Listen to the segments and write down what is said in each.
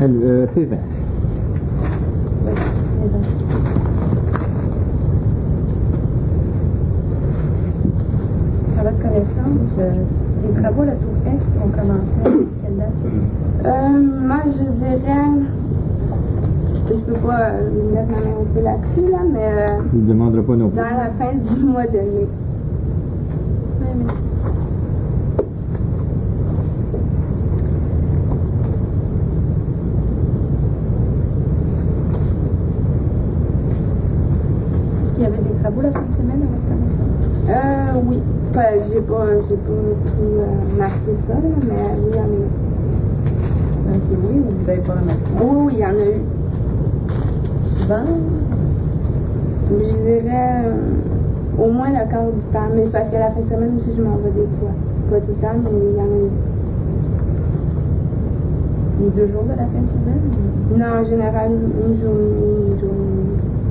P20. À votre connaissance, les travaux à la tour Est ont commencé à quelle date? Moi, je dirais, je peux pas mettre ma main un peu là-dessus, là, mais Je ne demanderai pas non plus. dans la fin du mois de mai. Est-ce qu'il y avait des travaux la fin de semaine à votre connaissance? Oui. Enfin, j'ai pas tout marqué ça, là, mais oui, il y en a eu. C'est oui ou vous n'avez pas remarqué? Oui, il y en a eu. Souvent? Je dirais au moins le quart du temps, mais parce qu'à la fin de semaine aussi, je m'en vais des fois. Pas tout le temps, mais il y en a eu. Les 2 jours de la fin de semaine? Non, en général, une journée.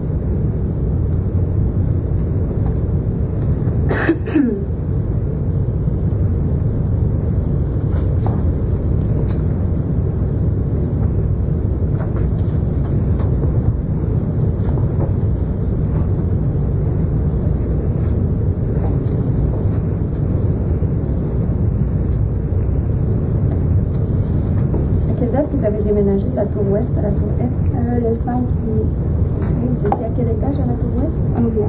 À quelle date vous avez déménagé de la tour Ouest à la tour Est? Le 5 juillet. Vous étiez à quel étage à la tour Ouest? 11e.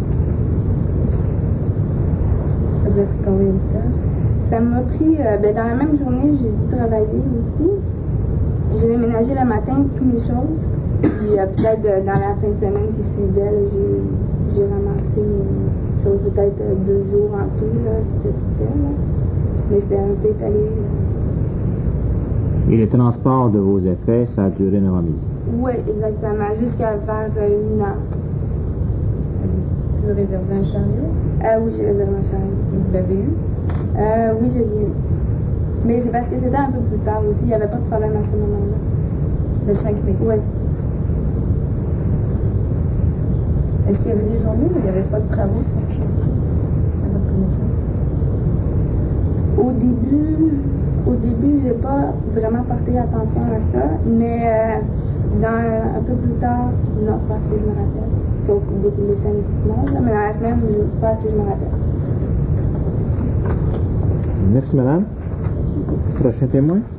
Ça vous a pris combien de temps? Ça m'a pris, dans la même journée, j'ai dû travailler aussi. J'ai déménagé le matin, pris mes choses. Puis peut-être dans la fin de semaine qui suivait, là, j'ai ramassé mes choses, peut-être 2 jours en tout, là, c'était tout fait, là. Mais c'était un peu étalé. Et le transport de vos effets, ça a duré 9 midi. Oui, exactement, jusqu'à vers 1 heure. Avez-vous réservé un chariot? Oui, j'ai réservé un chariot. Et vous l'avez eu? Oui, je l'ai eu. Mais c'est parce que c'était un peu plus tard aussi, il n'y avait pas de problème à ce moment-là. Le 5 mai? Oui. Est-ce qu'il y avait des journées où il n'y avait pas de travaux sur le chantier, à votre connaissance? Au début, j'ai pas vraiment porté attention à ça, mais un peu plus tard, non, pas que je me rappelle. Sauf depuis les samedis dimanches, mais dans la semaine, pas que je me rappelle. Merci, madame. Prochain témoin.